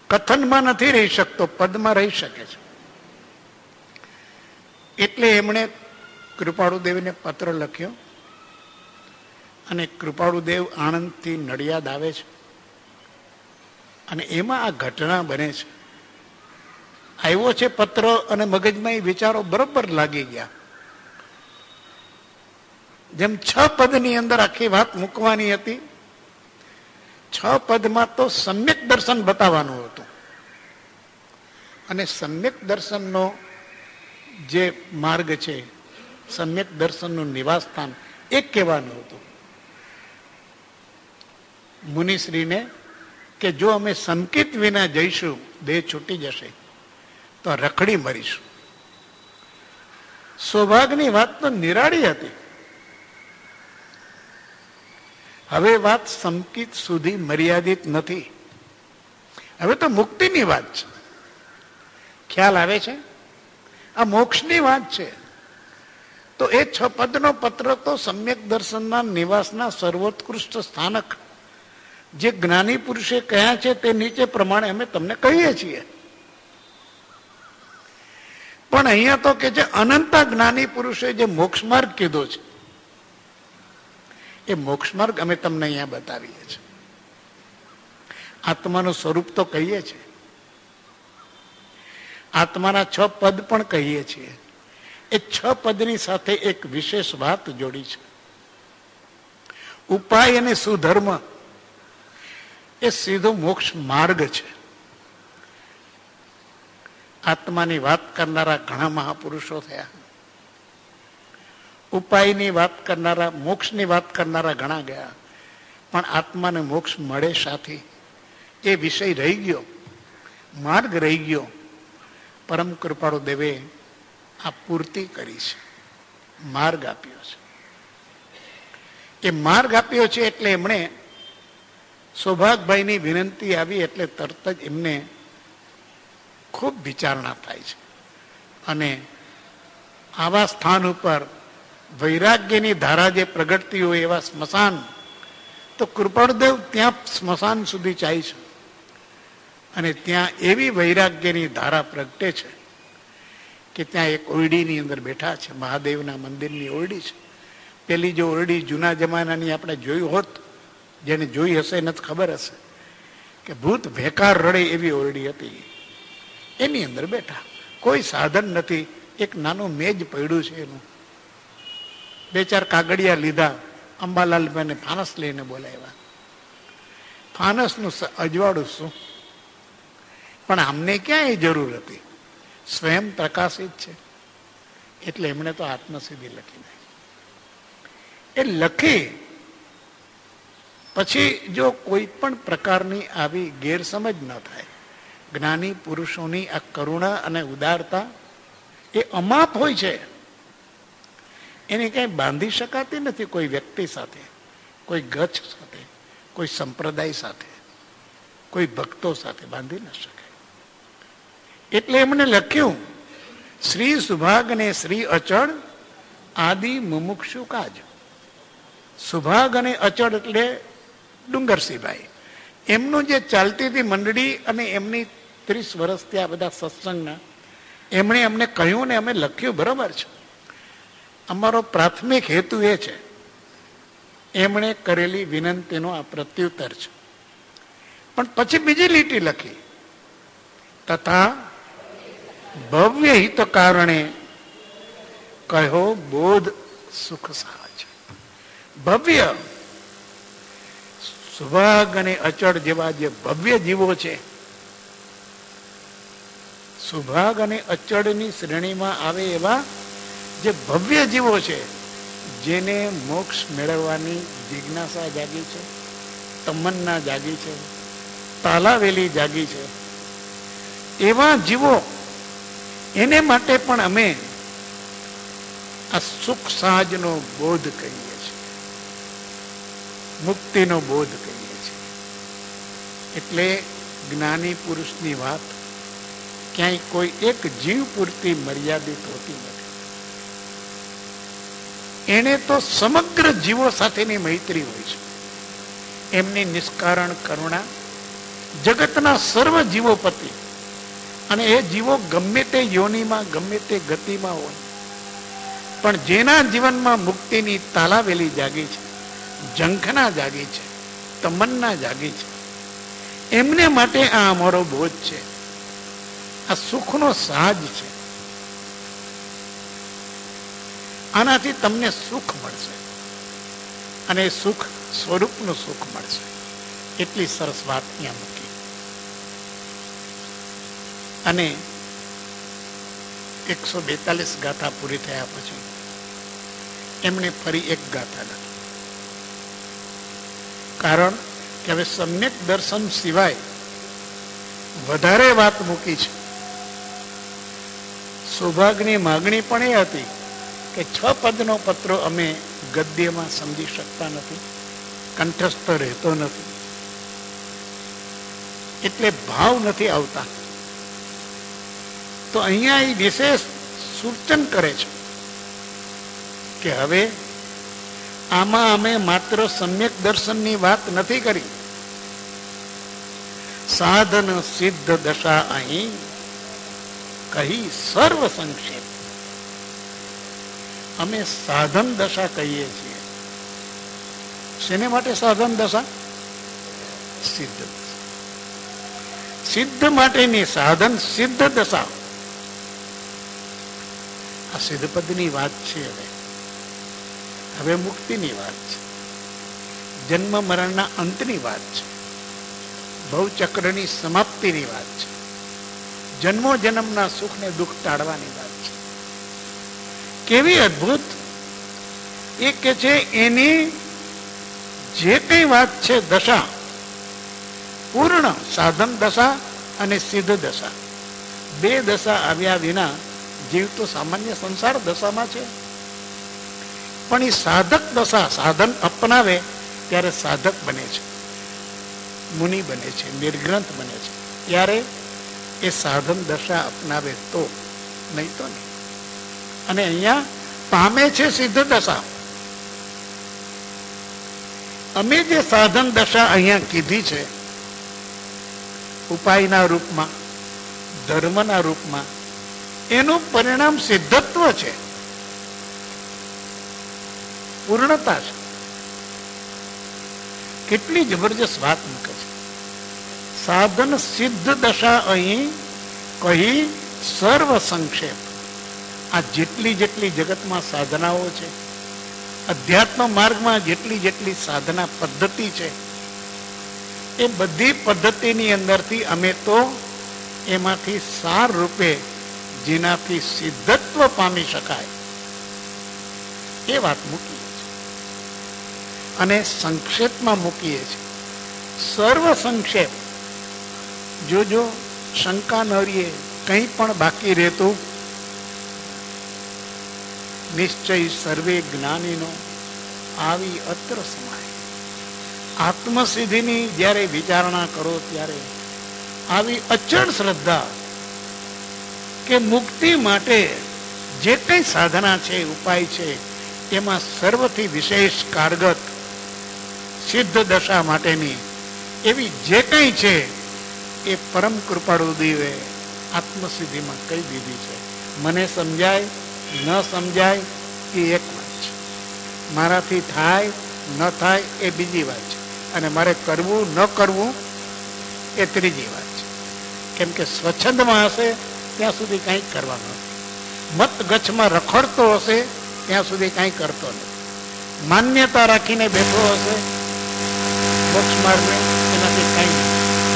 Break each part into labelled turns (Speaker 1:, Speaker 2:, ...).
Speaker 1: કથનમાં નથી રહી શકતો, પદમાં રહી શકે છે. એટલે એમણે કૃપાળુદેવને પત્ર લખ્યો અને કૃપાળુદેવ આણંદથી નડિયાદ આવે છે અને એમાં આ ઘટના બને છે. આવ્યો છે પત્ર અને મગજમાં એ વિચારો બરોબર લાગી ગયા. જેમ 6 પદની અંદર આખી વાત મૂકવાની હતી, 6 પદમાં તો સમ્યક દર્શન બતાવવાનું હતું અને સમ્યક દર્શનનો જે માર્ગ છે, સમ્યક દર્શનનું નિવાસ સ્થાન એ કહેવાનું હતું મુનિશ્રીને કે જો અમે સંકેત વિના જઈશું, દેહ છૂટી જશે તો રખડી મરીશું. સૌભાગ્યની વાત તો નિરાળી હતી. હવે વાત સંકેત સુધી મર્યાદિત નથી, હવે તો મુક્તિની વાત છે. ખ્યાલ આવે છે? આ મોક્ષની વાત છે. તો એ 6 પદનો પત્ર તો સમ્યક દર્શનના નિવાસના સર્વોત્કૃષ્ટ સ્થાનક જે જ્ઞાની પુરુષે કહ્યા છે તે નીચે પ્રમાણે અમે તમને કહીએ છીએ. પણ અહીંયા તો કે છે અનંતા જ્ઞાની પુરુષે જે મોક્ષ માર્ગ કીધો છે એ મોક્ષ માર્ગ અમે તમને અહીંયા બતાવીએ છીએ. આત્માનું સ્વરૂપ તો કહીએ છીએ, આત્માના 6 પદ પણ કહીએ છીએ. એ 6 પદની સાથે એક વિશેષ વાત જોડી છે. ઉપાય અને સુધર્મ એ સીધો મોક્ષ માર્ગ છે. આત્માની વાત કરનારા ઘણા મહાપુરુષો થયા, ઉપાયની વાત કરનારા, મોક્ષની વાત કરનારા ઘણા ગયા, પણ આત્માને મોક્ષ મળે સાથી એ વિષય રહી ગયો, માર્ગ રહી ગયો. પરમ કૃપાળુ દેવે આ પૂર્તિ કરી છે, માર્ગ આપ્યો છે. એ માર્ગ આપ્યો છે એટલે એમણે સૌભાગભાઈની વિનંતી આવી એટલે તરત જ એમને ખૂબ વિચારણા થાય છે અને આવા સ્થાન ઉપર વૈરાગ્યની ધારા જે પ્રગટતી હોય એવા સ્મશાન, તો કૃપાળુદેવ ત્યાં સ્મશાન સુધી જાય છે અને ત્યાં એવી વૈરાગ્યની ધારા પ્રગટે છે કે ત્યાં એક ઓરડીની અંદર બેઠા છે. મહાદેવના મંદિરની ઓરડી છે. પેલી જો ઓરડી જૂના જમાનાની આપણે જોઈ હોત, જેને જોઈ હશે એને જ ખબર હશે કે ભૂત ભેકાર રડે એવી ઓરડી હતી. એની અંદર બેઠા, કોઈ સાધન નથી, એક નાનું મેજ પડ્યું છે એનું. 2-4 કાગળિયા લીધા, અંબાલાલભાઈને ફાનસ લઈને બોલાવ્યા. ફાનસનું અજવાળું શું, પણ અમને ક્યાં એ જરૂર હતી, સ્વયં પ્રકાશિત છે. એટલે એમણે તો આત્મસિદ્ધિ લખી નાખી. એ લખી પછી જો કોઈ પણ પ્રકારની આવી ગેરસમજ ન થાય, જ્ઞાની પુરુષોની આ કરુણા અને ઉદારતા એ અમાપ હોય છે. એને કઈ બાંધી શકાતી નથી કોઈ વ્યક્તિ સાથે, કોઈ ગચ્છ સાથે, કોઈ સંપ્રદાય સાથે, કોઈ ભક્તો સાથે બાંધી ન શકાય. એટલે એમણે લખ્યું, શ્રી સુભાગ ને શ્રી અચળ આદિ મુમુક્ષુ કાજ. સુભાગ અને અચળ એટલે ડુંગરસિંહભાઈ, એમનું જે ચાલતી હતી મંડળી અને એમની 30 વર્ષથી આ બધા સત્સંગના, એમણે અમને કહ્યું ને અમે લખ્યું, બરોબર છે. અમારો પ્રાથમિક હેતુ એ છે, એમણે કરેલી વિનંતીનો આ પ્રત્યુત્તર છે. પણ પછી બીજી લીટી લખી, તથા ભવ્ય હિત કારણે કહો બોધ સુખ સહજ. ભવ્ય સુભાગ અને અચળ જેવા જે ભવ્ય જીવો છે, સુભાગ અને અચળની શ્રેણીમાં આવે એવા જે ભવ્ય જીવો છે, જેને મોક્ષ મેળવવાની જિજ્ઞાસા જાગી છે, તમન્ના જાગી છે, તાલાવેલી જાગી છે, એવા જીવો, એને માટે પણ અમે આ સુખ સહજનો બોધ કહીએ છીએ, મુક્તિનો બોધ કહીએ છીએ. એટલે જ્ઞાની પુરુષની વાત ક્યાંય કોઈ એક જીવ પૂરતી મર્યાદિત હોતી નથી. એને તો સમગ્ર જીવો સાથેની મૈત્રી હોય છે. એમની નિષ્કારણ કરુણા, જગતના સર્વ જીવોપતિ. અને એ જીવો ગમે તે યોનિમાં ગમે તે ગતિમાં હોય, પણ જેના જીવનમાં મુક્તિની તાલાવેલી જાગી છે, ઝંખના જાગી છે, તમન્ના જાગી છે, એમને માટે આ અમારો બોધ છે. આ સુખનો સાજ છે. આનાથી તમને સુખ મળશે અને સુખ સ્વરૂપનું સુખ મળશે. એટલી સરસ વાત અહીંયા મૂકી. અને 142 ગાથા પૂરી થયા પછી એમણે ફરી એક ગાથા લખી. કારણ કે હવે સમ્યક દર્શન સિવાય વધારે વાત મૂકી છે. સૌભાગ્યની માગણી પણ એ હતી કે 6 પદનો પત્રો અમે ગદ્યમાં સમજી શકતા નથી, કંઠસ્થ રહેતો નથી, એટલે ભાવ નથી આવતા. તો અહીંયા એ વિશેષ સૂચન કરે છે કે હવે આમાં અમે માત્ર સમ્યક દર્શનની વાત નથી કરી, સાધન સિદ્ધ દશા અહીં કહી સર્વ સંક્ષેપ. અમે સાધન દશા કહીએ છીએ. શેને માટે સાધન દશા? સિદ્ધ દશા. સિદ્ધ માટેની સાધન સિદ્ધ દશા. આ સિદ્ધ પદની વાત છે. હવે મુક્તિની વાત છે, જન્મ મરણના અંતની વાત છે, ભવચક્રની સમાપ્તિની વાત છે, જન્મો જન્મના સુખ ને દુઃખ ટાળવાની વાત છે. કેવી અદ્ભુત! એ કે છે એની જે કઈ વાત છે દશા, પૂર્ણ સાધન દશા અને સિદ્ધ દશા, બે દશા આવ્યા વિના જીવ તો સામાન્ય સંસાર દશામાં છે. પણ એ સાધક દશા, સાધન અપનાવે ત્યારે સાધક બને છે, મુનિ બને છે, નિર્ગ્રંથ બને છે. ત્યારે એ સાધન દશા અપનાવે તો, નહીં તો નહીં. અને અહીંયા પામે છે સિદ્ધ દશા. અમે જે સાધન દશા અહીંયા કીધી છે, ઉપાયના રૂપમાં, ધર્મના રૂપમાં, એનું પરિણામ સિદ્ધત્વ છે, પૂર્ણતા છે. કેટલી જબરજસ્ત વાત મૂકે છે. સાધન સિદ્ધ દશા અહીં કહી સર્વ સંક્ષેપ. આ જેટલી જેટલી જગતમાં સાધનાઓ છે, અધ્યાત્મ માર્ગમાં જેટલી જેટલી સાધના પદ્ધતિ છે, એ બધી પદ્ધતિની અંદરથી અમે તો એમાંથી સાર રૂપે જેનાથી સિદ્ધત્વ પામી શકાય એ વાત મૂકીએ છીએ. અને સંક્ષેપમાં મૂકીએ છીએ. સર્વ સંક્ષેપ. જો શંકા ન રહીએ, કંઈ પણ બાકી રહેતું નિશ્ચય સર્વે જ્ઞાનીનો આવી અત્ર સમાય. આત્મસિદ્ધિની જ્યારે વિચારણા કરો ત્યારે આવી અચળ શ્રદ્ધા કે મુક્તિ માટે જે કંઈ સાધના છે, ઉપાય છે, એમાં સર્વથી વિશેષ કારગત સિદ્ધ દશા માટેની એવી જે કંઈ છે એ પરમ કૃપાળુ દેવે આત્મસિદ્ધિમાં કહી દીધી છે. મને સમજાય ન સમજાય એ એક વાત છે, મારાથી થાય ન થાય એ બીજી વાત છે, અને મારે કરવું ન કરવું એ ત્રીજી વાત છે. કેમ કે સ્વચ્છંદમાં હશે ત્યાં સુધી કંઈ કરવાનું નથી. મત ગચ્છમાં રખડતો હશે ત્યાં સુધી કંઈ કરતો નથી. માન્યતા રાખીને બેઠો હશે મોક્ષ માર્ગે, એનાથી કંઈ નહીં.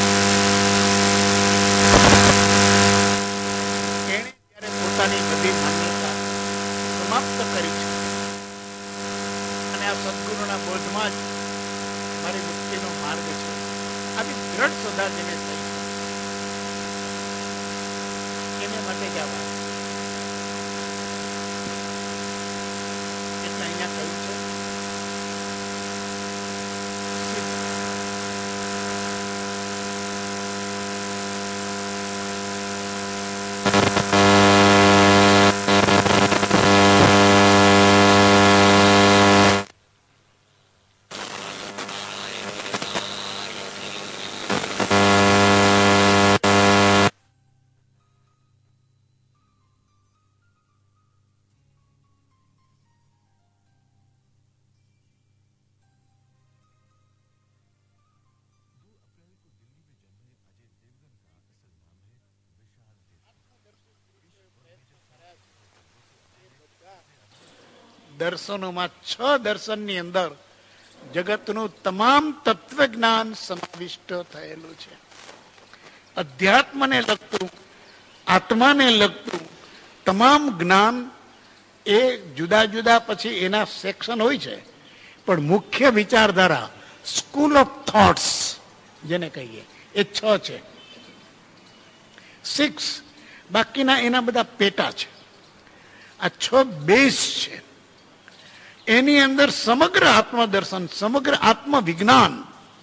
Speaker 1: એણે જ્યારે પોતાની બધી માન્યતા સમાપ્ત કરી છે અને આ સદગુરુના બોધમાં જ મારી મુક્તિનો માર્ગ છે, આવી દ્રઢ સદા જેને થઈ એને માટે જ આ વાત. એટલે અહીંયા કહ્યું છે દર્શનોમાં 6 દર્શનની અંદર જગતનું તમામ તત્વજ્ઞાન સમાવિષ્ટ થયેલું છે. અધ્યાત્મને લગતું, આત્માને લગતું તમામ જ્ઞાન એ જુદા જુદા પછી એના સેક્શન હોય છે, પણ મુખ્ય વિચારધારા સ્કૂલ ઓફ થોટ્સ જેને કહીએ એ 6 છે. 6 બાકીના એના બધા પેટા છે. આ 6 બેઝ છે. એની અંદર સમગ્ર આત્મદર્શન, સમગ્ર આત્મવિજ્ઞાન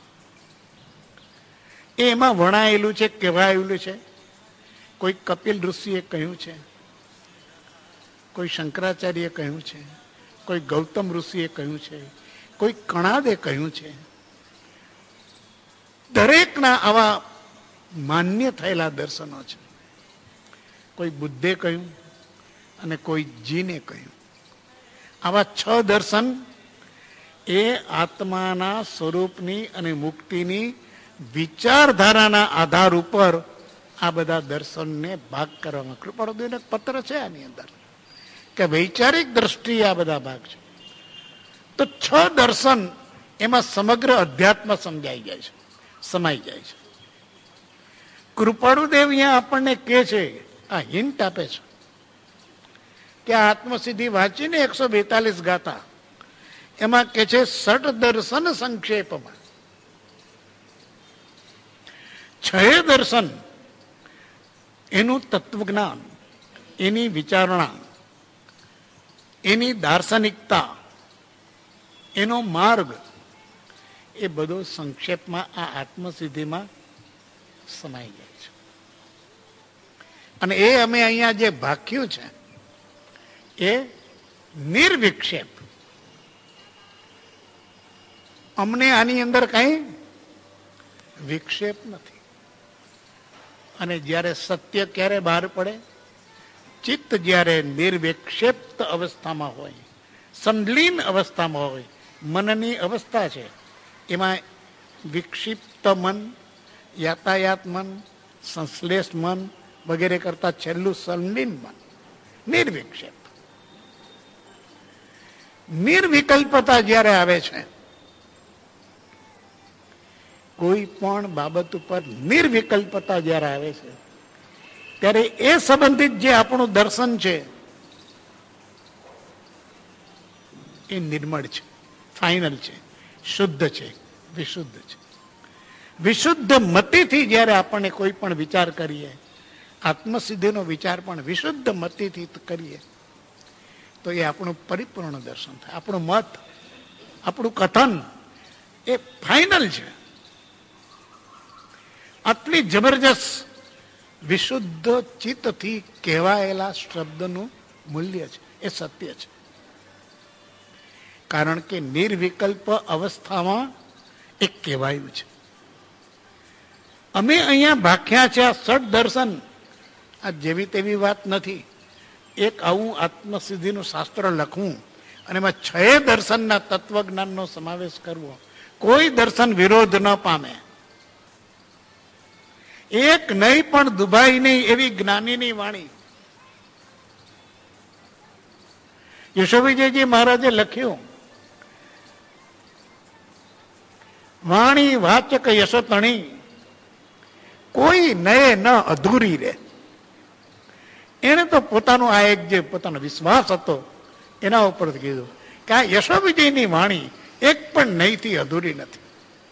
Speaker 1: એમાં વણાયેલું છે, કહેવાયેલું છે. કોઈ કપિલ ઋષિએ કહ્યું છે, કોઈ શંકરાચાર્યએ કહ્યું છે, કોઈ ગૌતમ ઋષિએ કહ્યું છે, કોઈ કણાદે કહ્યું છે. દરેકના આવા માન્ય થયેલા દર્શનો છે. કોઈ બુદ્ધે કહ્યું અને કોઈ જીને કહ્યું. આવા 6 દર્શન એ આત્માના સ્વરૂપની અને મુક્તિની વિચારધારાના આધાર ઉપર આ બધા દર્શનને ભાગ કરવામાં. કૃપાળુદેવનો એક પત્ર છે આની અંદર કે વૈચારિક દ્રષ્ટિએ આ બધા ભાગ છે. તો 6 દર્શન એમાં સમગ્ર અધ્યાત્મ સમજાઈ જાય છે, સમાઈ જાય છે. કૃપાળુદેવ અહીંયા આપણને કહે છે, આ હિન્ટ આપે છે કે આત્મસિદ્ધિ વાંચીને 142 ગાથા એમાં કે છે ષટ દર્શન સંક્ષેપમાં. 6 દર્શન એનું તત્વજ્ઞાન, એની વિચારણા, એની દાર્શનિકતા, એનો માર્ગ એ બધો સંક્ષેપમાં આ આત્મસિદ્ધિમાં સમાઈ જાય છે. અને એ અમે અહીંયા જે ભાખ્યું છે એ નિર્વિક્ષેપ. અમને આની અંદર કઈ વિક્ષેપ નથી. અને જ્યારે સત્ય ક્યારે બહાર પડે? ચિત્ત જ્યારે નિર્વિક્ષેપ અવસ્થામાં હોય, સંલીન અવસ્થામાં હોય, મનની અવસ્થા છે, એમાં વિક્ષિપ્ત મન, યાતાયાત મન, સંશ્લેષ મન વગેરે કરતા છેલ્લું સંલીન મન, નિર્વિક્ષેપ. નિર્વિકલ્પતા જ્યારે આવે છે, કોઈ પણ બાબત ઉપર નિર્વિકલ્પતા જ્યારે આવે છે, ત્યારે એ સંબંધિત જે આપણું દર્શન છે એ નિર્મળ છે, ફાઇનલ છે, શુદ્ધ છે, વિશુદ્ધ છે. વિશુદ્ધ મતિથી જ્યારે આપણને કોઈ પણ વિચાર કરીએ, આત્મસિદ્ધિનો વિચાર પણ વિશુદ્ધ મતિથી કરીએ, તો એ આપણું પરિપૂર્ણ દર્શન થાય. આપણું મત, આપણું કથન એ ફાઇનલ છે. આટલી જબરજસ્ત વિશુદ્ધ ચિત્તથી કહેવાયેલા શબ્દનું મૂલ્ય છે, એ સત્ય છે. કારણ કે નિર્વિકલ્પ અવસ્થામાં એ કહેવાયું છે. અમે અહીંયા ભાખ્યા છે આ ષટ દર્શન, આ જેવી તેવી વાત નથી. એક આવું આત્મસિદ્ધિનું શાસ્ત્ર લખવું અને એમાં 6 દર્શનના તત્વજ્ઞાનનો સમાવેશ કરવો, કોઈ દર્શન વિરોધ ન પામે. એક નહીં પણ દુભાઈ નહીં એવી જ્ઞાનીની વાણી. યશોવિજયજી મહારાજે લખ્યું, વાણી વાચક યશોતણી કોઈ નયે ન અધૂરી રે. એને તો પોતાનો આ એક જે પોતાનો વિશ્વાસ હતો એના ઉપર કીધું કે આ યશોવિજયની વાણી એક પણ નહીંથી અધૂરી નથી.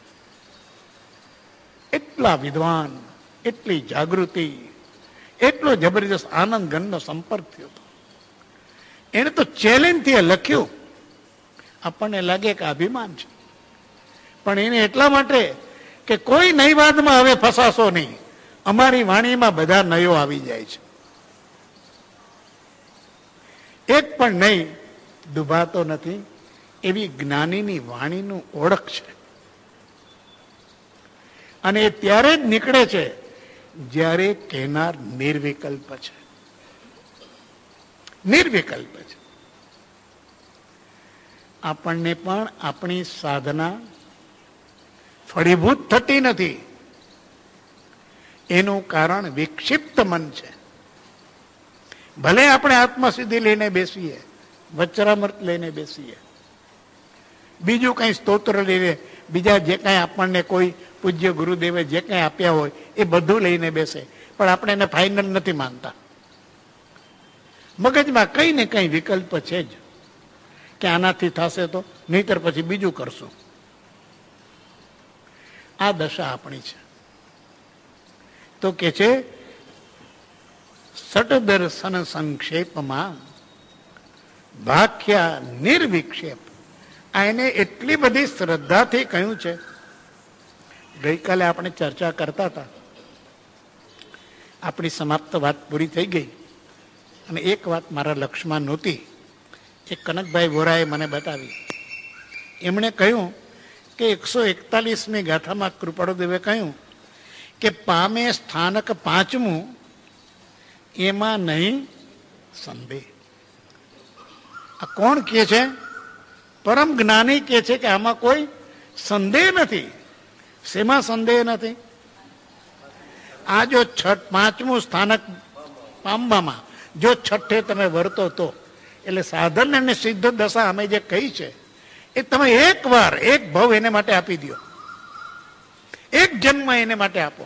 Speaker 1: એટલા વિદ્વાન, એટલી જાગૃતિ, એટલો જબરજસ્ત આનંદ ગણનો સંપર્ક થયો હતો. એને તો ચેલેન્જથી લખ્યું. આપણને લાગે કે અભિમાન છે, પણ એને એટલા માટે કે કોઈ નયવાદમાં હવે ફસાશો નહીં, અમારી વાણીમાં બધા નયો આવી જાય છે. એક પણ નહીં દુભાતો નથી એવી જ્ઞાનીની વાણીનું ઓળખ છે. અને એ ત્યારે જ નીકળે છે જ્યારે કહેનાર નિર્વિકલ્પ છે. નિર્વિકલ્પ છે. આપણને પણ આપણી સાધના ફળીભૂત થતી નથી. એનું કારણ વિક્ષિપ્ત મન છે. ભલે આપણે આત્મસિદ્ધિ લઈને બેસીએ, વચરામૃત લઈને બેસીએ, બીજું કઈ સ્તોત્ર લઈને, બીજા જે કઈ આપણને કોઈ પૂજ્ય ગુરુદેવે જે કઈ આપ્યા હોય એ બધું લઈને બેસે, પણ આપણે એને ફાઇનલ નથી માનતા. મગજમાં કઈ ને કઈ વિકલ્પ છે જ કે આનાથી થશે તો, નહીતર પછી બીજું કરશું. આ દશા આપણી છે. તો કે છે સટદર્શન સંક્ષેપમાં ભાખ્યા નિર્વિક્ષેપ. આ એને એટલી બધી શ્રદ્ધાથી કહ્યું છે. ગઈકાલે આપણે ચર્ચા કરતા હતા, આપણી સમાપ્ત વાત પૂરી થઈ ગઈ અને એક વાત મારા લક્ષમાં નહોતી, એ કનકભાઈ વોરાએ મને બતાવી. એમણે કહ્યું કે 141મી ગાથામાં કૃપાળુદેવે કહ્યું કે પામે સ્થાનક 5મું એમાં નહીં સંદેહ. આ કોણ કહે છે? પરમ જ્ઞાની કહે છે કે આમાં કોઈ સંદેહ નથી. શેમાં સંદેહ નથી? આ જો 5મું સ્થાનક પામવામાં જો છઠ્ઠે તમે વર્તો તો, એટલે સાધન અને સિદ્ધ દશા અમે જે કહી છે એ તમે એક વાર એક ભવ એને માટે આપી દો, એક જન્મ એને માટે આપો.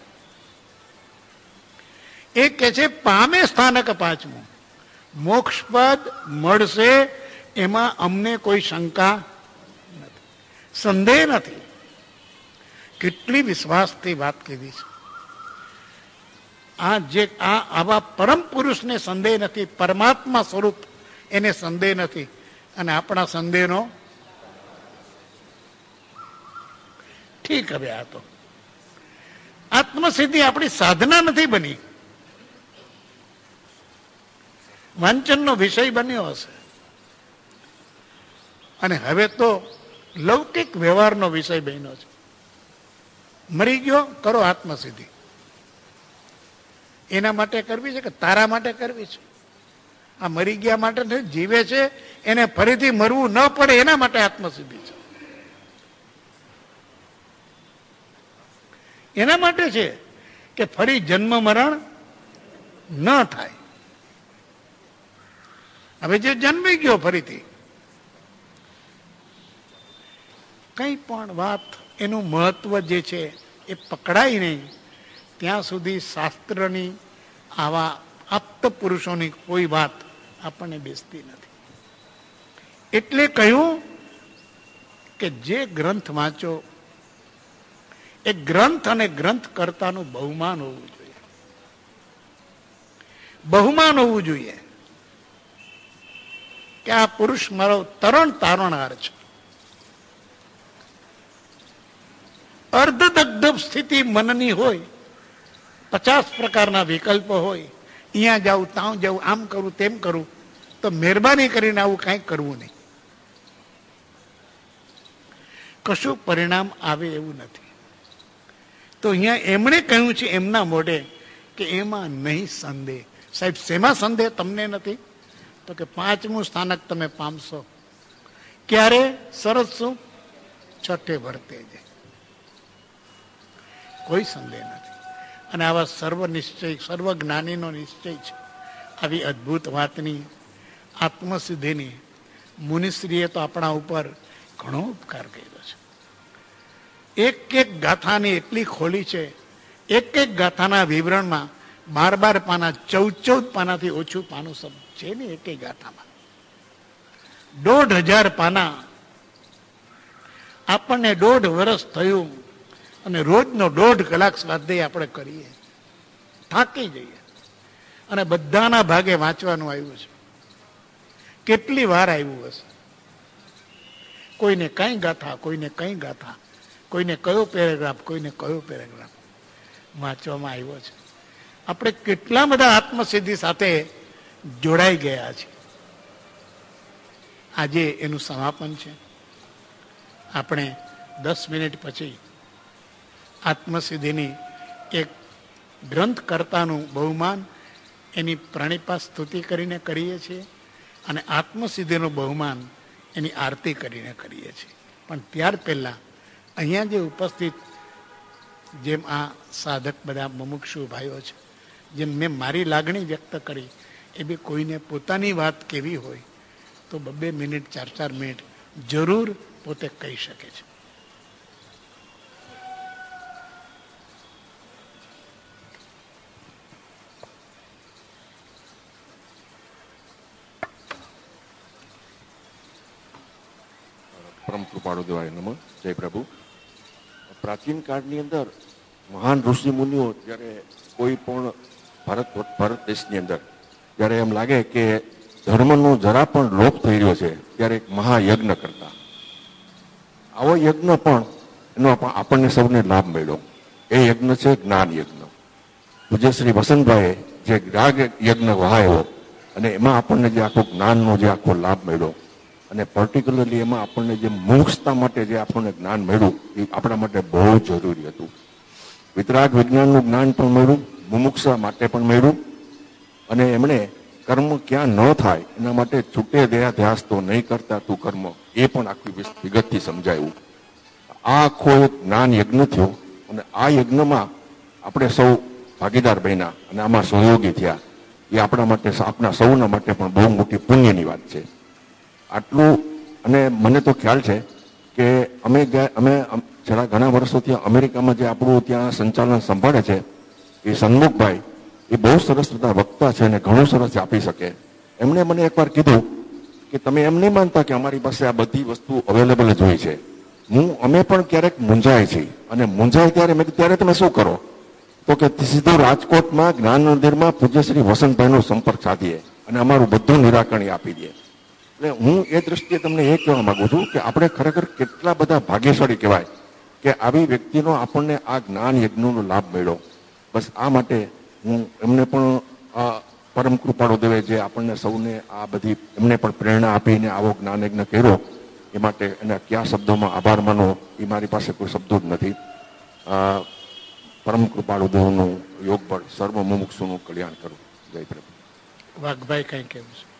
Speaker 1: એ કે છે પામે સ્થાનક 5મું, મોક્ષપદ મળશે એમાં અમને કોઈ શંકા નથી, સંદેહ નથી. કેટલી વિશ્વાસથી વાત કીધી છે. આવા પરમ પુરુષને સંદેહ નથી, પરમાત્મા સ્વરૂપ એને સંદેહ નથી. અને આપણા સંદેહનો ઠીક. હવે આ તો આત્મસિદ્ધિ આપણી સાધના નથી બની, વાંચનનો વિષય બન્યો હશે. અને હવે તો લૌકિક વ્યવહારનો વિષય બન્યો છે. મરી ગયો, કરો આત્મસિદ્ધિ. એના માટે કરવી છે કે તારા માટે કરવી છે? આ મરી ગયા માટે નથી, જીવે છે એને ફરીથી મરવું ન પડે એના માટે આત્મસિદ્ધિ છે. એના માટે છે કે ફરી જન્મ મરણ ન થાય. હવે જે જન્મી ગયો ફરીથી, કઈ પણ વાત એનું મહત્વ જે છે એ પકડાય નહીં ત્યાં સુધી શાસ્ત્રની આવા આપ્ત પુરુષોની કોઈ વાત આપણને બેસતી નથી. એટલે કહ્યું કે જે ગ્રંથ વાંચો એ ગ્રંથ અને ગ્રંથ કર્તાનું બહુમાન હોવું જોઈએ. બહુમાન હોવું જોઈએ કે આ પુરુષ મારો તારણહાર છે. અર્ધદગ્ધ સ્થિતિ મનની હોય, 50 પ્રકારના વિકલ્પો હોય, અહીંયા જાઉં ત્યાં જાઉં, આમ કરું તેમ કરું, તો મહેરબાની કરીને આવું કાંઈ કરવું નહીં. કશું પરિણામ આવે એવું નથી. તો અહીંયા એમણે કહ્યું છે એમના મોઢે કે એમાં નહીં સંદેહ. સાહેબ શેમાં સંદેહ તમને નથી? તો કે 5મું સ્થાનક તમે પામશો. ક્યારે? સરસ શું? છઠ્ઠે વર્તે છે. કોઈ સંદેહ નથી. અને આવા સર્વ નિશ્ચય, સર્વ જ્ઞાનીનો નિશ્ચય છે. આવી અદ્ભુત વાતની, આત્મસિદ્ધિની મુનિશ્રીએ તો આપણા ઉપર ઘણો ઉપકાર કર્યો છે. એક એક ગાથાની એટલી ખોલી છે, એક એક ગાથાના વિવરણમાં 12 પાના, 14 પાનાથી ઓછું પાનું શબ્દ છે ને એક એક ગાથામાં. 1,500 પાના. આપણને 1.5 વર્ષ થયું અને રોજનો 1.5 કલાક સ્વાધ્યાય આપણે કરીએ, થાકી જઈએ. અને બધાના ભાગે વાંચવાનું આવ્યું છે. કેટલી વાર આવ્યું હશે? કોઈને કઈ ગાથા, કોઈને કઈ ગાથા, કોઈને કયો પેરેગ્રાફ, કોઈને કયો પેરેગ્રાફ વાંચવામાં આવ્યો છે. આપણે કેટલા બધા આત્મસિદ્ધિ સાથે જોડાઈ ગયા છે. આજે એનું સમાપન છે. આપણે 10 મિનિટ પછી આત્મસિદ્ધિની એક ગ્રંથકર્તાનું બહુમાન, એની પ્રણિપા સ્તુતિ કરીને કરીએ છીએ અને આત્મસિદ્ધિનું બહુમાન એની આરતી કરીને કરીએ છીએ. પણ ત્યાર પહેલા અહીંયા જે ઉપસ્થિત, જેમ આ સાધક બધા મુમુક્ષુ ભાઈઓ છે, જેમ મેં મારી લાગણી વ્યક્ત કરી, એ બી કોઈને પોતાની વાત કેવી હોય તો 2 મિનિટ 4 મિનિટ જરૂર પોતે કહી શકે છે.
Speaker 2: પરમ કૃપાળુ દેવાય નમઃ. જય પ્રભુ. પ્રાચીન કાળની અંદર મહાન ઋષિ મુનિઓ જ્યારે કોઈ પણ ભારત દેશની અંદર જ્યારે એમ લાગે કે ધર્મનો જરા પણ લોપ થઈ રહ્યો છે ત્યારે એક મહાયજ્ઞ કરતા. આવો યજ્ઞ પણ એનો આપણને સૌને લાભ મળ્યો. એ યજ્ઞ છે જ્ઞાન યજ્ઞ. પૂજ્ય શ્રી વસંતભાઈએ જે જ્ઞાન યજ્ઞ વહાયો અને એમાં આપણને જે આખો જ્ઞાનનો જે આખો લાભ મળ્યો અને પર્ટિક્યુલરલી એમાં આપણને જે મુમુક્ષતા માટે જે આપણને જ્ઞાન મળ્યું એ આપણા માટે બહુ જરૂરી હતું. વિતરાગ વિજ્ઞાનનું જ્ઞાન પણ મળ્યું, મુમુક્ષા માટે પણ મળ્યું અને એમણે કર્મ ક્યાં ન થાય એના માટે છૂટે દયા ધ્યાસ તો નહીં કરતા તું કર્મ, એ પણ આખી વિગતથી સમજાયું. આ આખો એક જ્ઞાન યજ્ઞ થયો અને આ યજ્ઞમાં આપણે સૌ ભાગીદાર બન્યા અને આમાં સહયોગી થયા. એ આપણા માટે, આપણા સૌના માટે પણ બહુ મોટી પુણ્યની વાત છે. આટલું. અને મને તો ખ્યાલ છે કે અમે છેલ્લા ઘણા વર્ષોથી અમેરિકામાં જે આપણું ત્યાં સંચાલન સંભાળે છે એ સન્મુખભાઈ, એ બહુ સરસ બધા વક્તા છે અને ઘણું સરસ આપી શકે. એમણે મને એકવાર કીધું કે તમે એમ નહીં માનતા કે અમારી પાસે આ બધી વસ્તુ અવેલેબલ જ હોય છે. અમે પણ ક્યારેક મૂંઝાય છીએ અને મૂંઝાય ત્યારે મેં કીધું ત્યારે તમે શું કરો? તો કે સીધું રાજકોટમાં જ્ઞાન મંદિરમાં પૂજ્ય શ્રી વસંતભાઈનો સંપર્ક સાધીએ અને અમારું બધું નિરાકરણ આપી દે. એટલે હું એ દ્રષ્ટિએ તમને એ કહેવા માંગુ છું કે આપણે ખરેખર કેટલા બધા ભાગ્યશાળી કહેવાય કે આવી વ્યક્તિનો આપણને આ જ્ઞાન યજ્ઞનો લાભ મળ્યો. બસ આ માટે હું એમને પણ પરમ કૃપાળુ દેવે જે આપણને સૌને આ બધી એમને પણ પ્રેરણા આપીને આવો જ્ઞાન યજ્ઞ કર્યો એ માટે એને કયા શબ્દોમાં આભાર માનો એ મારી પાસે કોઈ શબ્દો જ નથી. પરમ કૃપાળુ દેવનું યોગ બળ સર્વ મુમુક્ષુનું કલ્યાણ કરું. જય પ્રભુ.
Speaker 1: વાઘભાઈ કઈ કેવું છે?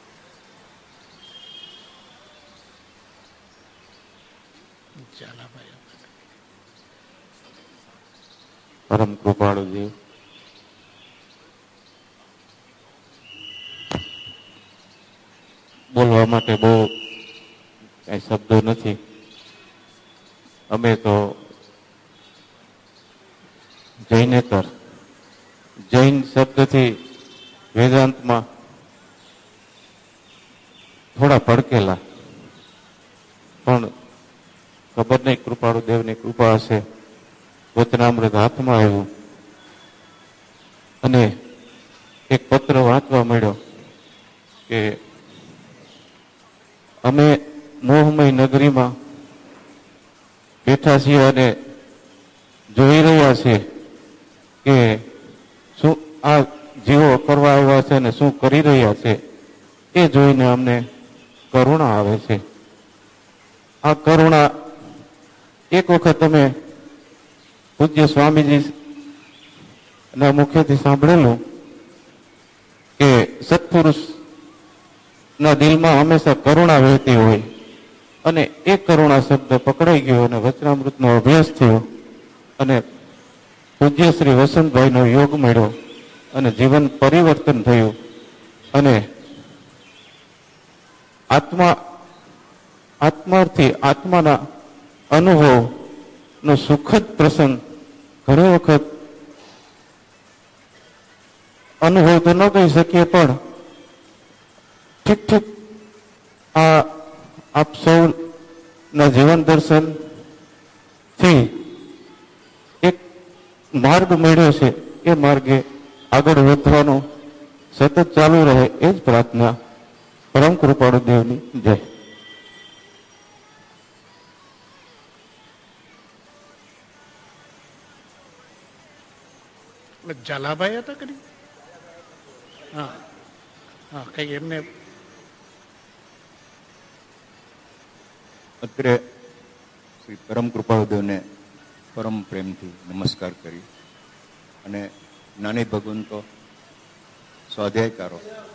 Speaker 3: પરમ કૃપાળુ દેવ, બોલવા માટે બહુ કઈ શબ્દો નથી. અમે તો જૈનેતર, જૈન શબ્દથી વેદાંતમાં થોડા ભડકેલા, પણ ખબર નહીં કૃપાળુ દેવની કૃપા હશે, વચનામૃત હાથમાં આવ્યું અને એક પત્ર વાંચવા મળ્યો કે અમે મોહમય નગરીમાં બેઠા છીએ અને જોઈ રહ્યા છીએ કે શું આ જીવો કરવા આવ્યા છે અને શું કરી રહ્યા છે. એ જોઈને અમને કરુણા આવે છે. આ કરુણા એક વખત તમે પૂજ્ય સ્વામીજી ના મુખેથી સાંભળેલું કે સત્પુરુષ ના દિલમાં હંમેશા કરુણા વહેતી હોય અને એ કરુણા શબ્દ પકડાઈ ગયો અને વચનામૃતનો અભ્યાસ થયો અને પૂજ્ય શ્રી વસંતભાઈનો યોગ મળ્યો અને જીવન પરિવર્તન થયું અને આત્માથી આત્માના અનુભવનો સુખદ પ્રસંગ ઘણી વખત અનુભવ તો ન કહી શકીએ, પણ ઠીક આપ સૌના જીવન દર્શન થી એક માર્ગ મળ્યો છે. એ માર્ગે આગળ વધવાનું સતત ચાલુ રહે એ જ પ્રાર્થના. પરમ કૃપાળુ દેવની જય.
Speaker 1: ઝાલાભાઈ હતા કરી? હા હા, કઈ એમને
Speaker 4: અત્રે શ્રી પરમ કૃપાળુદેવને પરમ પ્રેમથી નમસ્કાર કરી અને જ્ઞાની ભગવંતો, સ્વાધ્યાયકારો,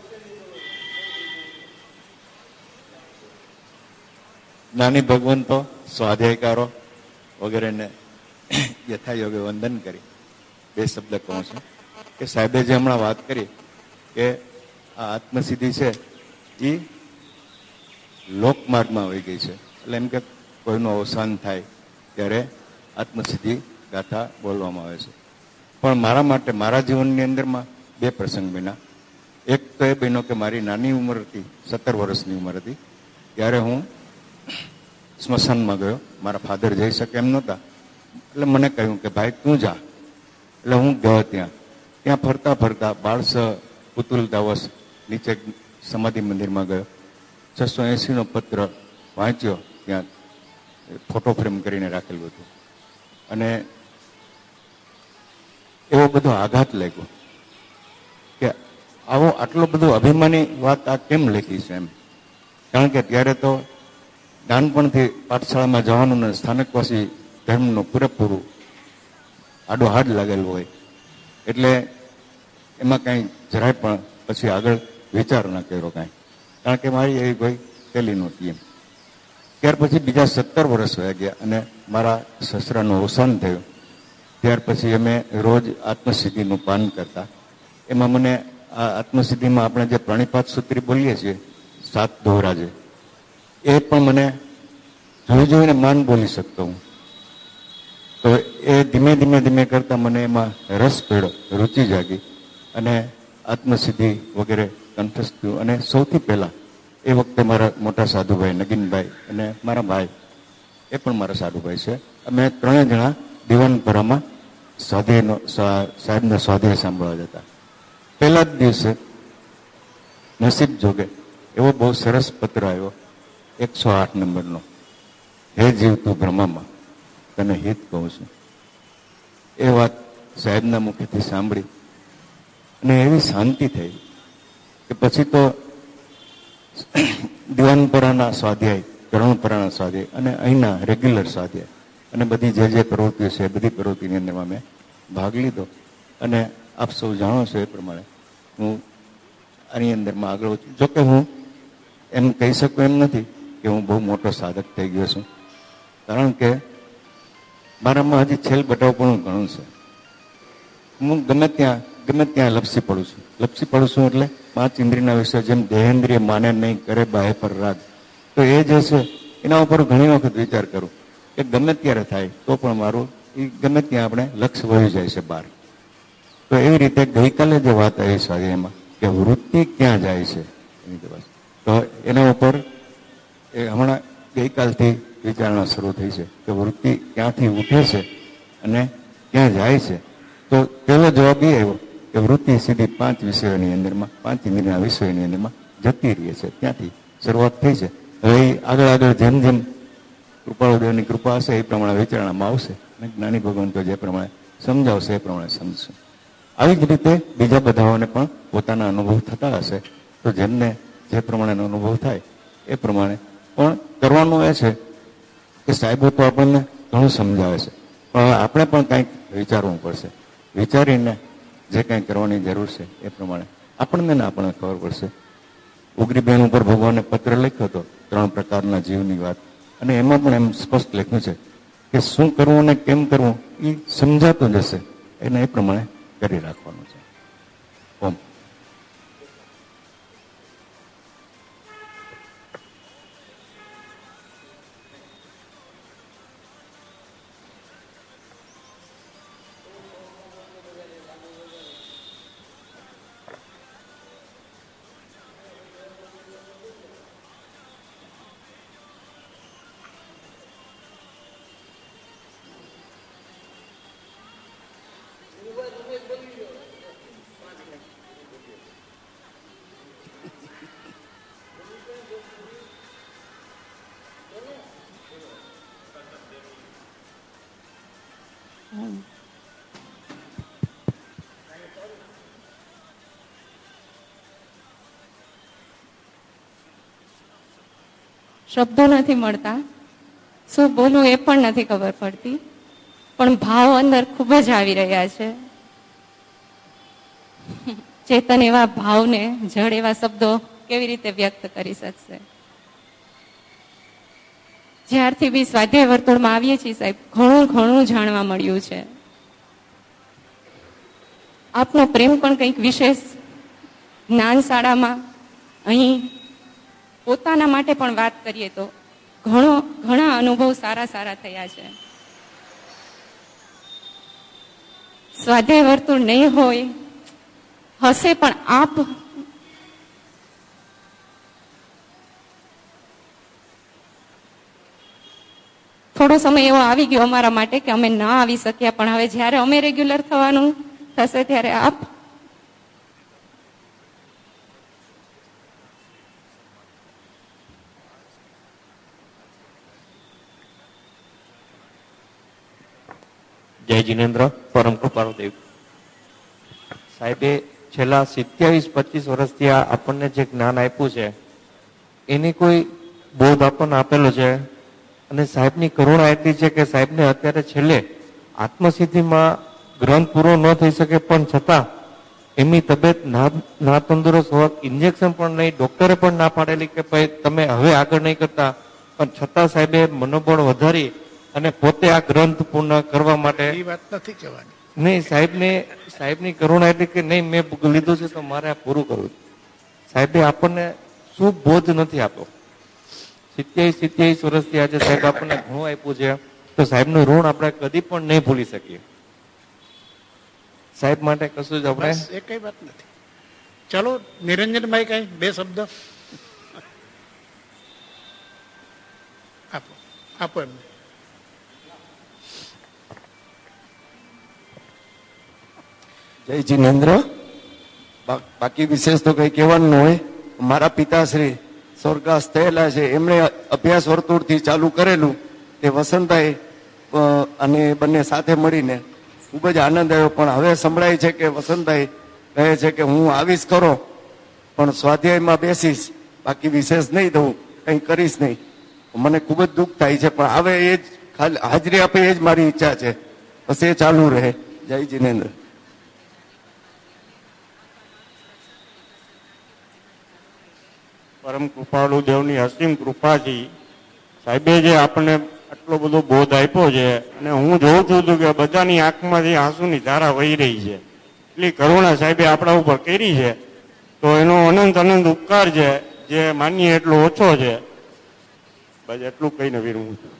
Speaker 4: સ્વાધ્યાયકારો વગેરેને યથાયોગે વંદન કરી બે શબ્દ કહું છું કે સાહેબે જે હમણાં વાત કરી કે આ આત્મસિદ્ધિ છે એ લોકમાર્ગમાં વહી ગઈ છે. એટલે એમ કે કોઈનું અવસાન થાય ત્યારે આત્મસિદ્ધિ ગાથા બોલવામાં આવે છે. પણ મારા માટે મારા જીવનની અંદરમાં 2 પ્રસંગ બન્યા. એક તો એ બન્યો કે મારી નાની ઉંમર હતી, 17 વર્ષની ઉંમર હતી, ત્યારે હું સ્મશાનમાં ગયો. મારા ફાધર જઈ શકે એમ નહોતા, એટલે મને કહ્યું કે ભાઈ તું જા. એટલે હું ગયો ત્યાં ફરતા ફરતા બાળસ પુતુલ દાવસ નીચે સમાધિ મંદિરમાં ગયો. 680 પત્ર વાંચ્યો, ત્યાં ફોટો ફ્રેમ કરીને રાખેલું હતું. અને એવો બધો આઘાત લાગ્યો કે આટલો બધો અભિમાની વાત આ કેમ લખી છે એમ. કારણ કે ત્યારે તો નાનપણથી પાઠશાળામાં જવાનું ને સ્થાનકવાસી ધર્મનું પૂરેપૂરું આડો હાડ લાગેલું હોય, એટલે એમાં કાંઈ જરાય પણ પછી આગળ વિચાર ના કર્યો કાંઈ. કારણ કે મારી એવી કોઈ પેલી નહોતી એમ. ત્યાર પછી બીજા 17 વર્ષ વયા ગયા અને મારા સસરાનું અવસાન થયું. ત્યાર પછી અમે રોજ આત્મસિદ્ધિનું પાન કરતા. એમાં મને આ આત્મસિદ્ધિમાં આપણે જે પ્રણિપાત સૂત્રી બોલીએ છીએ, 7 દોહરા છે, એ પણ મને જોઈને માન બોલી શકતો હું. તો એ ધીમે ધીમે કરતા મને એમાં રસ પડ્યો, રુચિ જાગી અને આત્મસિદ્ધિ વગેરે કંઠસ્થ થયું. અને સૌથી પહેલા એ વખતે મારા મોટા સાધુભાઈ નગીનભાઈ અને મારા ભાઈ, એ પણ મારા સાધુભાઈ છે, અમે 3 જણા દિવાનપરામાં સાહેબના સ્વાધ્યાય સાંભળવા જતા. પહેલા જ દિવસે નસીબ જોગે એવો બહુ સરસ પત્ર આવ્યો, 108 નંબરનો. હે જીવ તું બ્રહ્મામાં તને હિત કહું છું. એ વાત સાહેબના મુખેથી સાંભળી અને એવી શાંતિ થઈ કે પછી તો દિવાનપરાના સ્વાધ્યાય, કરણપરાના સ્વાધ્યાય અને અહીંના રેગ્યુલર સ્વાધ્યાય અને બધી જે પ્રવૃત્તિઓ છે, બધી પ્રવૃત્તિની અંદરમાં મેં ભાગ લીધો. અને આપ સૌ જાણો છો એ પ્રમાણે હું આની અંદરમાં આગળ છું. જોકે હું એમ કહી શકું એમ નથી કે હું બહુ મોટો સાધક થઈ ગયો છું, કારણ કે મારામાં હજી છેલ બટાવપણું ઘણું છે. હું ગમે ત્યાં લપસી પડું છું. એટલે 5 ઇન્દ્રિયના વિષય જેમ દેહેન્દ્રિય માને નહીં, કરે બાહ્ય પર રાગ, તો એ જે છે એના ઉપર ઘણી વખત વિચાર કરું કે ગમે ત્યારે થાય તો પણ મારું એ ગમે ત્યાં આપણે લક્ષ્ય વહી જાય છે બહાર. તો એવી રીતે ગઈકાલે જે વાત આવી સ્વાધ્યાયમાં કે વૃત્તિ ક્યાં જાય છે એની તપાસ, તો એના ઉપર એ હમણાં ગઈકાલથી વિચારણા શરૂ થઈ છે કે વૃત્તિ ક્યાંથી ઉઠે છે અને ક્યાં જાય છે. તો પહેલો જવાબ એ આવ્યો કે વૃત્તિ સીધી 5 વિષયોની અંદરમાં, 5 ઇન્દ્રિયના વિષયોની અંદરમાં જતી રહે છે, ત્યાંથી શરૂઆત થઈ છે. હવે આગળ જેમ કૃપાળુદેવની કૃપા હશે એ પ્રમાણે વિચારણામાં આવશે અને જ્ઞાની ભગવંતો જે પ્રમાણે સમજાવશે એ પ્રમાણે સમજશે. આવી જ રીતે બીજા બધાઓને પણ પોતાના અનુભવ થતા હશે, તો જેમને જે પ્રમાણેનો અનુભવ થાય એ પ્રમાણે પણ કરવાનું એ છે કે સાહેબો તો આપણને ઘણું સમજાવે છે, પણ આપણે પણ કંઈક વિચારવું પડશે. વિચારીને જે કંઈ કરવાની જરૂર છે એ પ્રમાણે આપણને ખબર પડશે. ઉગરીબેન ઉપર ભગવાને પત્ર લખ્યો હતો 3 પ્રકારના જીવની વાત, અને એમાં પણ એમ સ્પષ્ટ લખ્યું છે કે શું કરવું અને કેમ કરવું એ સમજાતું જશે, એને એ પ્રમાણે કરી રાખવાનું છે. ઓમ.
Speaker 5: શબ્દો નથી મળતા, શું બોલવું એ પણ નથી ખબર પડતી, પણ ભાવ અંદર ખૂબ જ આવી રહ્યા છે. ચેતન એવા ભાવને જડ એવા શબ્દો કેવી રીતે વ્યક્ત કરી શકશે? જ્યારથી બી સ્વાધ્યાય વર્તુળમાં આવીએ છીએ સાહેબ, ઘણું જાણવા મળ્યું છે. આપનો પ્રેમ પણ કંઈક વિશેષ જ્ઞાન શાળામાં અહીં પોતાના માટે પણ વાત કરીએ તો ઘણા અનુભવ સારા થયા છે. સ્વાધ્યાય વર્તુળ નહીં હોય, હશે, પણ આપ થોડો સમય એવો આવી ગયો અમારા માટે કે અમે ના આવી શક્યા, પણ હવે જ્યારે અમે રેગ્યુલર થવાનું થશે ત્યારે આપ
Speaker 3: જય જિનેન્દ્ર, પરમ કૃપાળુ દેવ સાહેબે છેલ્લા 27-25 વર્ષથી આપણને જે જ્ઞાન આપ્યું છે એની કોઈ બોધ આપણને આપેલો છે, અને સાહેબની કરુણા એટલી છે કે સાહેબને અત્યારે છેલ્લે આત્મસિદ્ધિમાં ગ્રંથ પૂરો ન થઈ શકે, પણ છતાં એમની તબિયત ના તંદુરસ્ત હોવા, ઇન્જેક્શન પણ નહીં, ડોક્ટરે પણ ના પાડેલી કે ભાઈ તમે હવે આગળ નહીં કરતા, પણ છતાં સાહેબે મનોબળ વધારી અને પોતે આ ગ્રંથ પૂર્ણ કરવા માટે
Speaker 1: એ વાત નથી કહેવાની.
Speaker 3: નહીં, સાહેબની કરુણા એટલી કે નહીં મેં લીધું છે તો મારે આ પૂરું કરવું. સાહેબે આપણને શું બોધ નથી આપ્યો. 27 વર્ષથી આજે સાહેબ આપણને ઘણું આપ્યું છે, તો સાહેબનું ઋણ આપણે કદી પણ નહીં ભૂલી શકીએ. સાહેબ માટે કશું જ આપણે
Speaker 1: એ કઈ વાત નથી. ચલો નિરંજનભાઈ, કઈ 2 શબ્દ આપો એમને.
Speaker 6: જય જિનેન્દ્ર. બાકી વિશેષ તો કઈ કહેવાનું ન હોય. મારા પિતાશ્રી સ્વર્ગસ્થ થયેલા છે, એમણે અભ્યાસ વર્તુળથી ચાલુ કરેલું તે વસંતભાઈ અને બંને સાથે મળીને ખૂબ જ આનંદ આવ્યો. પણ હવે સંભળાય છે કે વસંતભાઈ કહે છે કે હું આવીશ ખરો, પણ સ્વાધ્યાયમાં બેસીશ, બાકી વિશેષ નહીં દઉં, કંઈ કરીશ નહીં. મને ખૂબ જ દુઃખ થાય છે, પણ હવે એ જ ખાલી હાજરી આપે એ જ મારી ઈચ્છા છે, બસ એ ચાલુ રહે. જય જિનેન્દ્ર.
Speaker 3: પરમ કૃપાળુ દેવની અસીમ કૃપાથી સાહેબે જે આપણને આટલો બધો બોધ આપ્યો છે, અને હું જોઉં છું કે બધાની આંખમાંથી આંસુની ધારા વહી રહી છે. એટલી કરુણા સાહેબે આપણા ઉપર કરી છે, તો એનો અનંત ઉપકાર છે, જે માનીએ એટલો ઓછો છે. બસ એટલું કહીને વિરમું છું.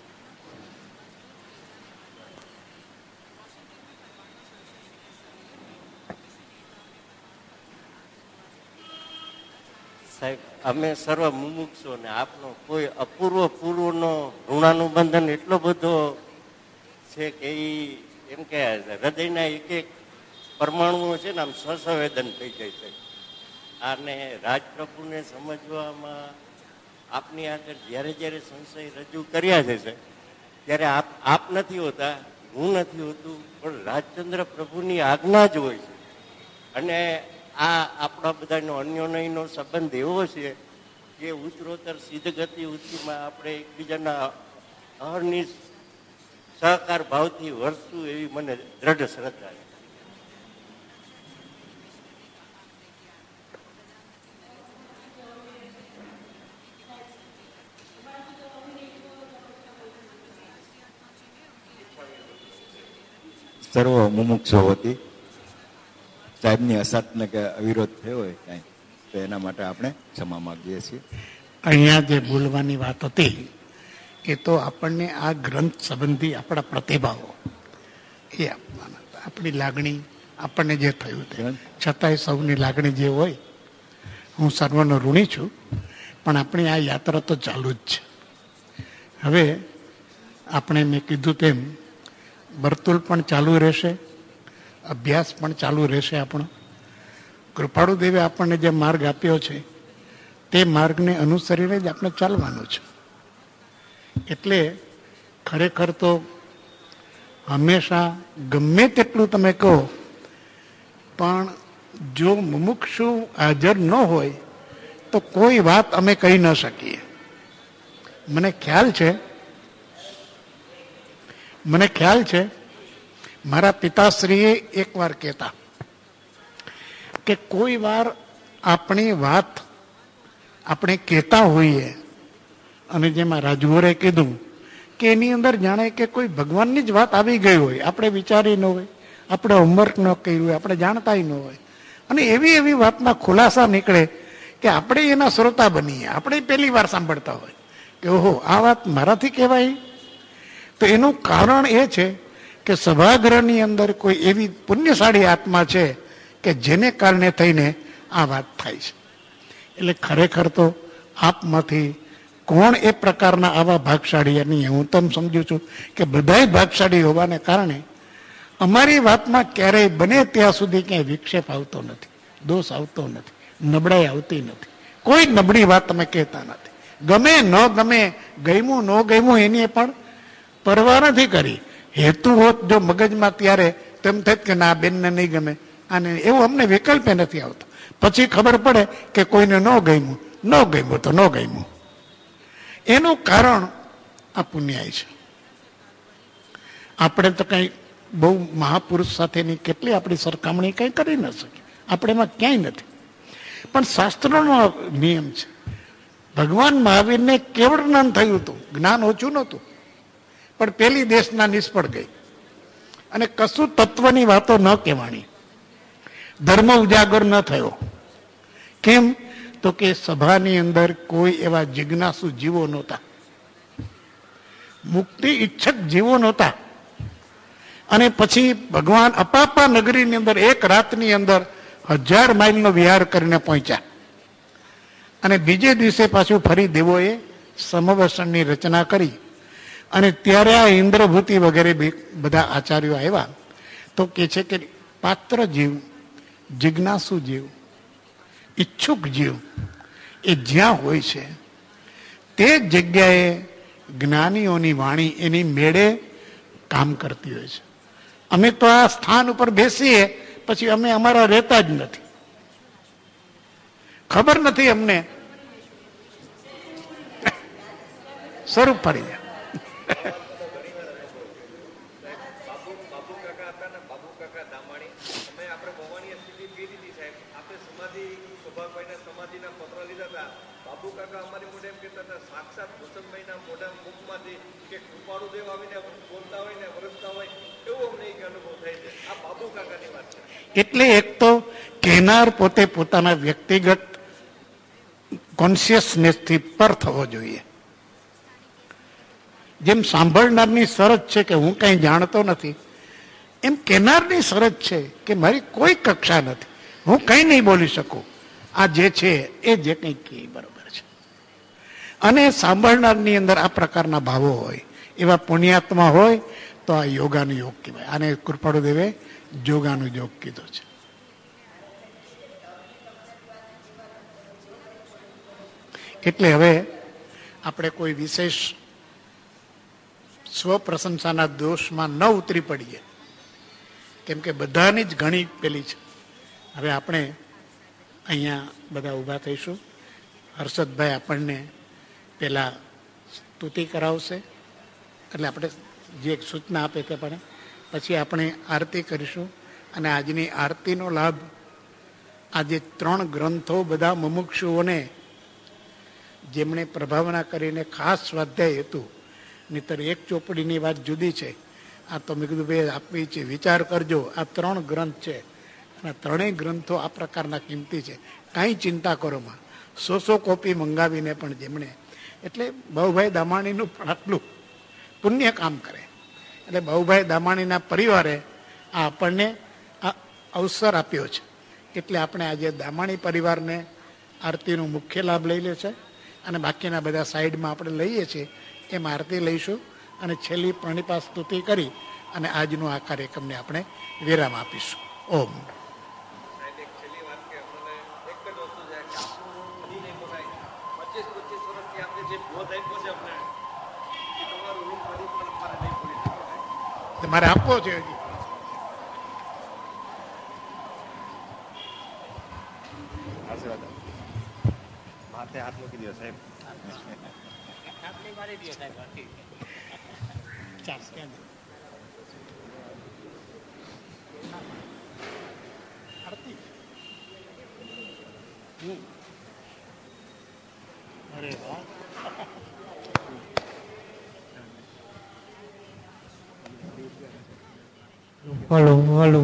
Speaker 7: સાહેબ, અમે સર્વ મુમુક્ષો ને આપનો કોઈ પૂર્વનો ઋણાનુબંધન એટલો બધો છે કે એમ કે હૃદયના એક પરમાણુઓ છે ને આમ સસંવેદન થઈ જાય છે. અને રાજપ્રભુને સમજવામાં આપની આગળ જ્યારે સંશય રજૂ કર્યા છે ત્યારે આપ નથી હોતા, હું નથી હોતું, પણ રાજચંદ્ર પ્રભુની આજ્ઞા જ હોય છે. અને આ આપણા બધાનો અન્યોન્યનો સંબંધ એવો છે કે ઉત્તરોત્તર સિદ્ધગતિ ઉત્તીમાં આપણે એકબીજાના અહર્નિશ સહકાર ભાવથી વર્તશું એવી મને દ્રઢ શ્રદ્ધા છે.
Speaker 4: સર્વ મુમુક્ષો વતી સાહેબની અસાધને કે અવિરોધ થયો હોય કાંઈ, તો એના માટે આપણે ક્ષમા માગીએ છીએ.
Speaker 1: અહીંયા જે બોલવાની વાત હતી એ તો આપણને આ ગ્રંથ સંબંધી આપણા પ્રતિભાવો એ આપવાના હતા. આપણી લાગણી, આપણને જે થયું તે છતાંય સૌની લાગણી જે હોય, હું સર્વનો ઋણી છું, પણ આપણી આ યાત્રા તો ચાલુ જ છે. હવે આપણે મેં કીધું તેમ વર્તુળ પણ ચાલુ રહેશે, અભ્યાસ પણ ચાલુ રહેશે. આપણો કૃપાળુ દેવે આપણને જે માર્ગ આપ્યો છે તે માર્ગને અનુસરીને જ આપણે ચાલવાનું છે. એટલે ખરેખર તો હંમેશા ગમે તેટલું તમે કહો, પણ જો મુમુક્ષુ હાજર ન હોય તો કોઈ વાત અમે કહી ન શકીએ. મને ખ્યાલ છે મારા પિતાશ્રીએ એકવાર કહેતા કે કોઈ વાર આપણી વાત આપણે કહેતા હોઈએ અને જેમાં રાજુવરે કીધું કે એની અંદર જાણે કે કોઈ ભગવાનની જ વાત આવી ગઈ હોય, આપણે વિચારી ન હોય, આપણે હોમવર્ક ન કર્યું હોય, આપણે જાણતા ન હોય, અને એવી વાતના ખુલાસા નીકળે કે આપણે એના શ્રોતા બનીએ. આપણે પહેલી વાર સાંભળતા હોય કે ઓહો આ વાત મારાથી કહેવાય. તો એનું કારણ એ છે કે સભાગૃહની અંદર કોઈ એવી પુણ્યશાળી આત્મા છે કે જેને કારણે થઈને આ વાત થાય છે. એટલે ખરેખર તો આપમાંથી કોણ એ પ્રકારના આવા ભાગશાળી, નહીં હું તો સમજુ છું કે બધાય ભાગશાળી હોવાને કારણે અમારી વાતમાં ક્યારેય બને ત્યાં સુધી ક્યાંય વિક્ષેપ આવતો નથી, દોષ આવતો નથી, નબળાઈ આવતી નથી. કોઈ નબળી વાત તમે કહેતા નથી. ગમે ન ગમે, ગમ્યું ન ગમ્યું એની પણ પરવા નથી કરી. હેતુ હોત જો મગજમાં ત્યારે તેમ થાય કે ના બેનને નહીં ગમે અને એવું અમને વિકલ્પે નથી આવતો. પછી ખબર પડે કે કોઈને ન ગમ્યું તો ન ગમ્યું. એનું કારણ આ પુણ્યાય છે. આપણે તો કઈ બહુ મહાપુરુષ સાથેની કેટલી આપણી સરખામણી કઈ કરી ન શકીએ, આપણે એમાં ક્યાંય નથી. પણ શાસ્ત્રનો નિયમ છે. ભગવાન મહાવીરને કેવળ જ્ઞાન થયું હતું, જ્ઞાન ઓછું નહોતું, પણ પેલી દેશના નિષ્ફળ ગઈ અને કશું તત્વની વાતો ન કહેવાની. ધર્મ ઉજાગર ન થયો. કેમ? તો કે સભાની અંદર કોઈ એવા જિજ્ઞાસુ જીવો નહોતા, મુક્તિ ઈચ્છક જીવો નહોતા. અને પછી ભગવાન અપાપા નગરીની અંદર એક રાતની અંદર 1000 માઇલનો વિહાર કરીને પહોંચ્યા અને બીજે દિવસે પાછું ફરી દેવોએ સમવસનની રચના કરી. અને ત્યારે આ ઇન્દ્રભૂતિ વગેરે બધા આચાર્યો આવ્યા તો કે છે કે પાત્ર જીવ, જિજ્ઞાસુ જીવ, ઈચ્છુક જીવ એ જ્યાં હોય છે તે જગ્યાએ જ્ઞાનીઓની વાણી એની મેળે કામ કરતી હોય છે. અમે તો આ સ્થાન ઉપર બેસીએ પછી અમે અમારા રહેતા જ નથી, ખબર નથી અમને, સ્વરૂપ પડી જાય. એટલે એક તો કહેનાર પોતે પોતાના વ્યક્તિગત કોન્શિયસનેસથી પર થવો જોઈએ. જેમ સાંભળનારની શરત છે કે હું કઈ જાણતો નથી, એમ કહેનારની શરત છે કે મારી કોઈ કક્ષા નથી, હું કઈ નહીં બોલી શકું. આ જે છે એ જે કંઈ કહે બરોબર છે. અને સાંભળનારની અંદર આ પ્રકારના ભાવો હોય, એવા પુણ્યાત્મા હોય તો આ યોગાનું યોગ કહેવાય. આને કૃપાળુ દેવે જોગાનું યોગ કીધો છે. એટલે હવે આપણે કોઈ વિશેષ સ્વપ્રશંસાના દોષમાં ન ઉતરી પડીએ, કેમ કે બધાની જ ઘણી પેલી છે. હવે આપણે અહીંયા બધા ઊભા થઈશું. હર્ષદભાઈ આપણને પેલા સ્તુતિ કરાવશે, એટલે આપણે જે સૂચના આપે તે પણ પછી આપણે આરતી કરીશું. અને આજની આરતીનો લાભ આજે 3 ગ્રંથો બધા મુમુક્ષુઓને જેમણે પ્રભાવના કરીને ખાસ સ્વાધ્યાય હતું, નહીતર એક ચોપડીની વાત જુદી છે. આ તો મેં કીધું ભાઈ આપવી છે, વિચાર કરજો. આ 3 ગ્રંથ છે અને 3 ગ્રંથો આ પ્રકારના કિંમતી છે. કાંઈ ચિંતા કરોમાં 100 કોપી મંગાવીને પણ જેમણે, એટલે બાઉભાઈ દામાણીનું આટલું પુણ્ય કામ કરે. એટલે બાઉભાઈ દામાણીના પરિવારે આ આપણને આ અવસર આપ્યો છે. એટલે આપણે આજે દામાણી પરિવારને આરતીનો મુખ્ય લાભ લઈ લે છે અને બાકીના બધા સાઈડમાં આપણે લઈએ છીએ એમ આરતી લઈશું અને છેલ્લી પ્રણિપા સ્તુતિ કરી અને આજનો આ કાર્યક્રમને આપણે વિરામ આપીશું. ઓમ. મારે આપવો છે હજી.
Speaker 8: માથે હાથ મૂકી દો સાહેબ.
Speaker 1: અરે વાહ.
Speaker 9: Hello hello.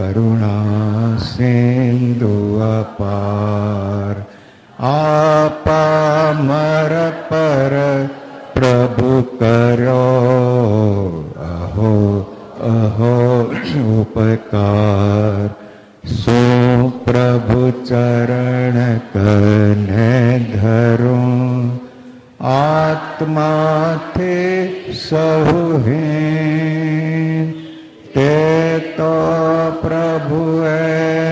Speaker 4: કરુણા સિંધુ અપાર. આપા મર પર પ્રભુ કર્યો અહો અહો ઉપકાર. શું પ્રભુ ચરણ કને ધરું, આત્માથી સહુ હીન. તે તો પ્રભુએ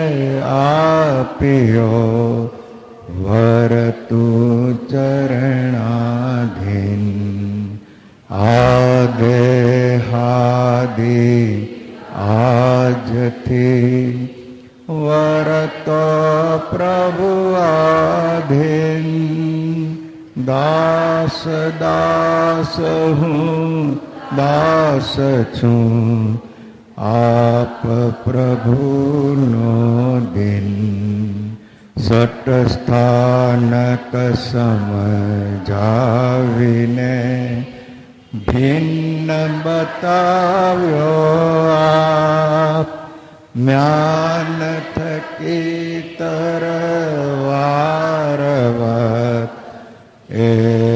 Speaker 4: આપ્યો વર તું ચરણાધીન. આગે હાદી આજથી વરતો પ્રભુ આધીન. દાસ દાસ હું દાસ છું, આપ પ્રભુનો દિન. સટ સ્થાનક સમજાવીને ભિન્ન બતાવ્યો આપ. જ્ઞાન થકી તરવારવત એ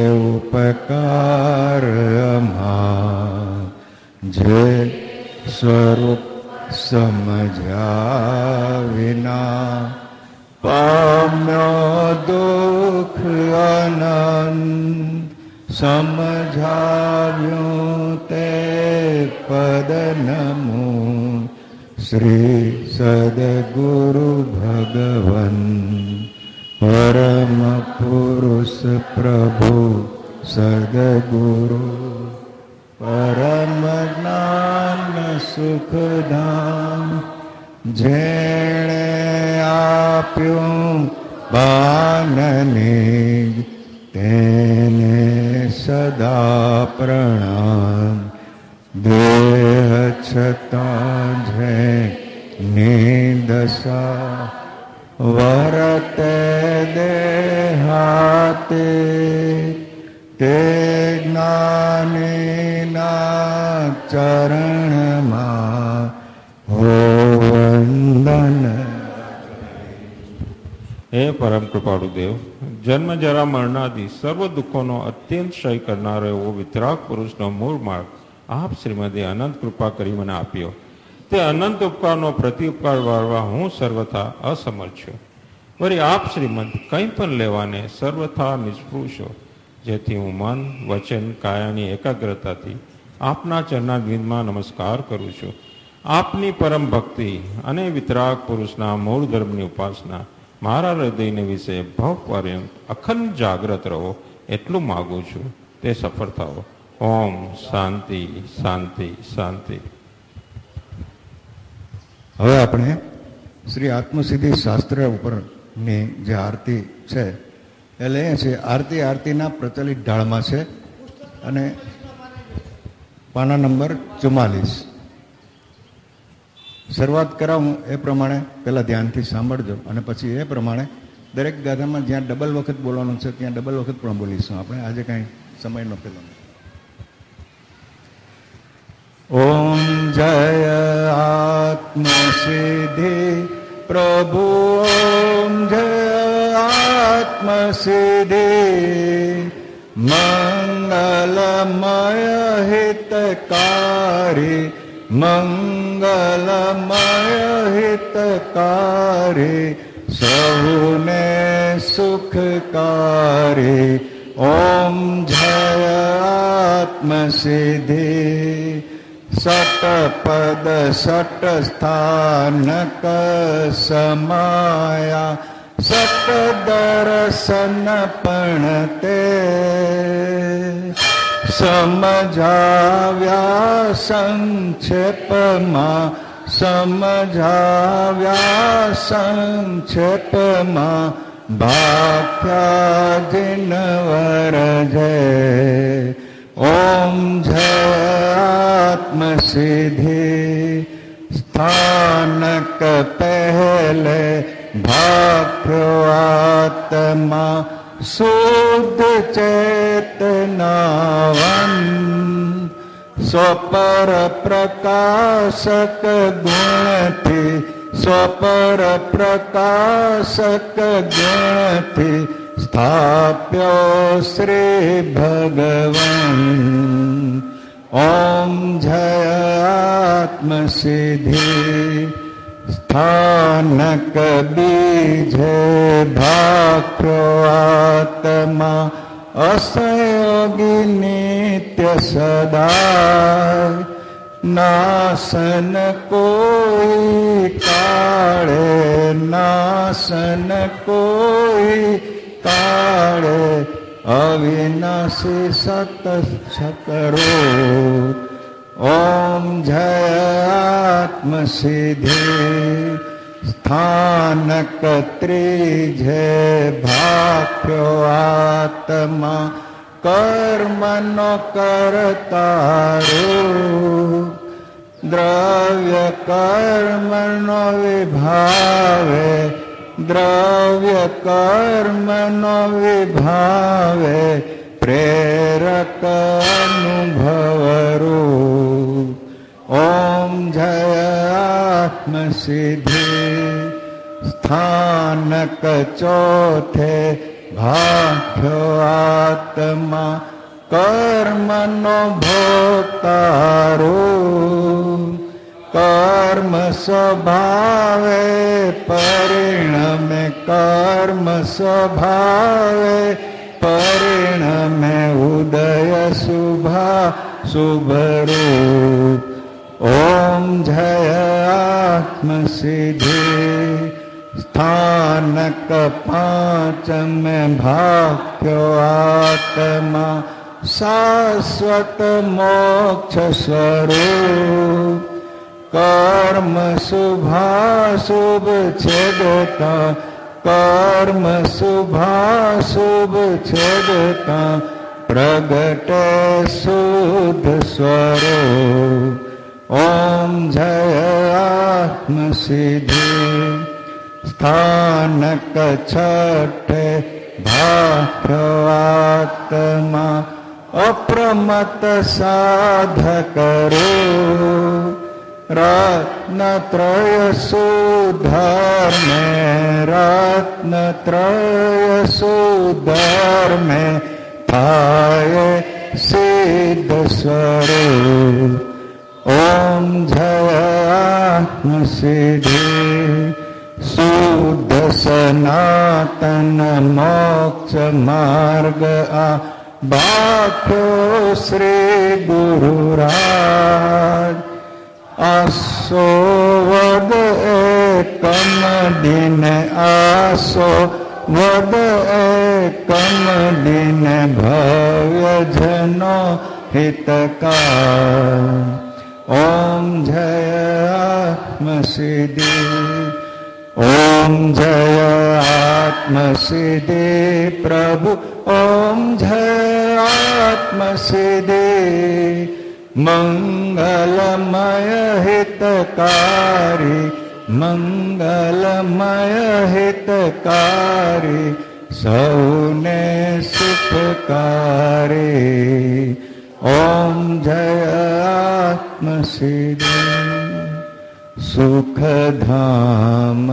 Speaker 4: ઉપકાર માં. જે સ્વરૂપ સમજ્યા વિના પામ્યો દુઃખ અનંત. સમજાવ્યું તે પદ નમું શ્રી સદગુરુ ભગવન. પરમ પુરુષ પ્રભુ સદગુરુ, પરમ જ્ઞાન સુખધામ. જેણે આપ્યું બાનની તેને સદા પ્રણામ. દેહ છતાં જે નિદશા વરતે દેહાતે, તે જ્ઞાનીના ચરણમાં હો વંદન.
Speaker 3: હે પરમ કૃપાળુ દેવ, જન્મ જરા મરણાદિ સર્વ દુઃખોનો અત્યંત ક્ષય કરનારો એવો વિતરાગ પુરુષનો મૂળ માર્ગ આપ શ્રીમદે અનંત કૃપા કરી મને આપ્યો. તે અનંત ઉપકારનો પ્રતિ ઉપકાર વાળવા હું સર્વથા અસમર્થ છું. વળી આપ શ્રીમદ કંઈ પણ લેવાને સર્વથા નિષ્ફળ છો, જેથી હું મન વચન કાયાની એકાગ્રતાથી આપના ચરણાદ્વિંદમાં નમસ્કાર કરું છું. આપની પરમ ભક્તિ અને વિતરાગ પુરુષના મૂળ ધર્મની ઉપાસના મારા હૃદયને વિશે ભવપર્યંત અખંડ જાગ્રત રહો એટલું માગું છું. તે સફળ થાઓ. ઓમ શાંતિ શાંતિ શાંતિ.
Speaker 4: હવે આપણે શ્રી આત્મસિદ્ધિ શાસ્ત્ર ઉપરની જે આરતી છે એ લઈએ છીએ. આરતીના પ્રચલિત ઢાળમાં છે અને પાના નંબર 44. શરૂઆત કરાવું એ પ્રમાણે પહેલાં ધ્યાનથી સાંભળજો અને પછી એ પ્રમાણે દરેક ગાથામાં જ્યાં ડબલ વખત બોલવાનું છે ત્યાં ડબલ વખત પણ બોલીશું આપણે. આજે કાંઈ સમય ન પેલો. ઓમ જય આત્મસિદ્ધિ પ્રભુ, ઓમ જય આત્મસિદ્ધિ. મંગલમય હિતકારી, મંગલમય હિતકારી, સહુને સુખકારી. ઓમ જય આત્મસિદ્ધિ. સટપદ સટ સ્થાનક સમાયા, સટ દર્શન પણ તે. સમજાવ્યા સંક્ષેપમાં, સમજાવ્યા સંક્ષેપમાં. ભાખ્યા જીનવર જય. ઓમ જય આત્મસિદ્ધિ. સ્થાનક પહેલે ભાખ્યો આત્મા, શુદ્ધ ચેતનાવન. સ્વપર પ્રકાશક ગુણથી, સ્વપર પ્રકાશક ગુણથી સ્થાપ્યો શ્રી ભગવાન. ઓમ જય આત્મસિદ્ધિ સ્થાનક બીજે ભાખ્યો આત્મા અસંયોગી નિત્ય સદા. નાસન કોઈ કાળે, નાસન કોઈ કાળે અવિનાશી સત સકરો. ઓમ જય આત્મસિદ્ધિ સ્થાનક ત્રીજે ભાખ્યો આત્મા કર્મનો કરતારો. દ્રવ્ય કર્મનો વિભાવે, દ્રવ્ય કર્મનો વિભાવે પ્રેરક અનુભવરો. ઓમ જય આત્મસિદ્ધિ સ્થાનક ચોથે ભાખ્યો આત્મા કર્મનો ભોગતારો. કર્મ સ્વભાવે પરિણમે, કર્મ સ્વભાવે પરિણમે ઉદય શુભા શુભરૂપ. ઓમ જય આત્મસિદ્ધિ સ્થાનક પાંચમે ભાખ્યો આત્મા શાશ્વત મોક્ષ સ્વરૂપ. કર્મ શુભાશુભ છેદતા, કર્મ શુભાશુભ છેદતા પ્રગટે શુદ્ધ સ્વરૂપ. ઓમ જય આત્મસિદ્ધિ સ્થાનક છઠે ભાખ્યો આત્મા અપ્રમત સાધકરો. રત્નત્રય સુધર્મે, રત્નત્રય સુધર્મે થાય સિદ્ધ સ્વરૂપ. ઓમ જય આત્મસિદ્ધિ શુદ્ધ સનાતન મોક્ષ માર્ગ આ ભાખ્યો શ્રી ગુરુરાજ. આસો વદ એકમ દિન, આસો વદ એકમ દિન ભવ્ય જનો હિતકાર. ઓમ જય આત્મસિદ્ધિ, ઓમ જય આત્મસિદ્ધિ પ્રભુ. ઓમ જય આત્મસિદ્ધિ મંગલમય હિતકારી, મંગલમય હિતકારી સૌને સુખકારી. ઓમ જય આત્મસિદ્ધિ સુખધામ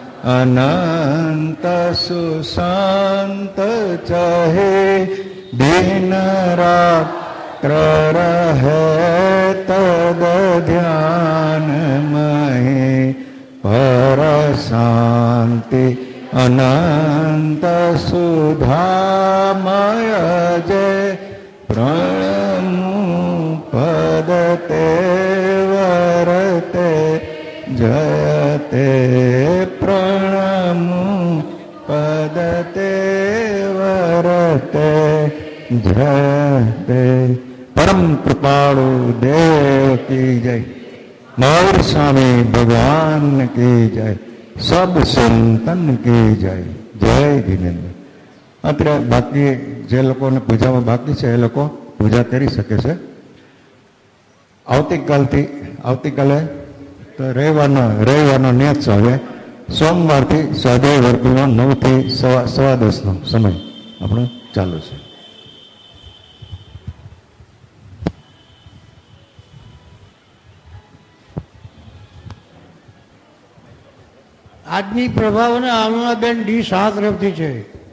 Speaker 4: અનંત સુશાંત ચહે દિન રાત્ર રહે તદ ધ્યાન મહે પર શાંતિ અનંત સુધામય જય પ્રણમુ પદતે વરતે જયતે પ્રણમુ પદતે વરતે જયતે. પરમ કૃપાળુ દેવ કી જય, મહાવીર સ્વામી ભગવાન કી જય, સબ સંતન કી જય. જય જીનેન્દ્ર. અત્યારે બાકી જે લોકોને પૂજામાં બાકી છે એ લોકો પૂજા કરી શકે છે. આવતીકાલે તો રવિવારનો નિયત છે. હવે સોમવારથી સ્વાધ્યાય વર્ગનો 9 થી 10:15 સમય આપણો ચાલુ છે.
Speaker 9: આજની પ્રભાવના અરુણાબેન ડી શાહ તરફથી છે.